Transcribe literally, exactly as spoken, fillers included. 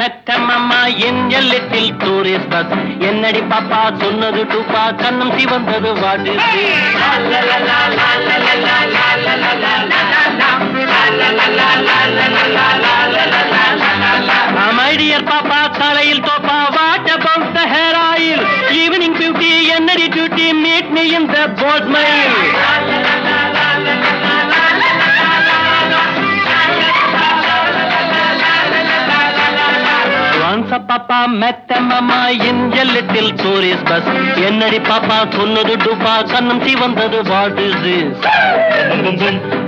மெத்தம்மா என் little tourist bus என்னடி பாப்பா சொன்னது டூப்பா கண்ணம் சிவந்தது வாட்டு மை டியர் பாப்பா தலையில் தோப்பா what about the hair oil evening beauty என்னடி duty meet me in the boat mile பாப்பா மெத்தம்மா என் லிட்டில் டூரிஸ்ட் பஸ் என்னடி பாப்பா சொன்னது டூப்பா கண்ணம் சிவந்தது வாட் இஸ் திஸ்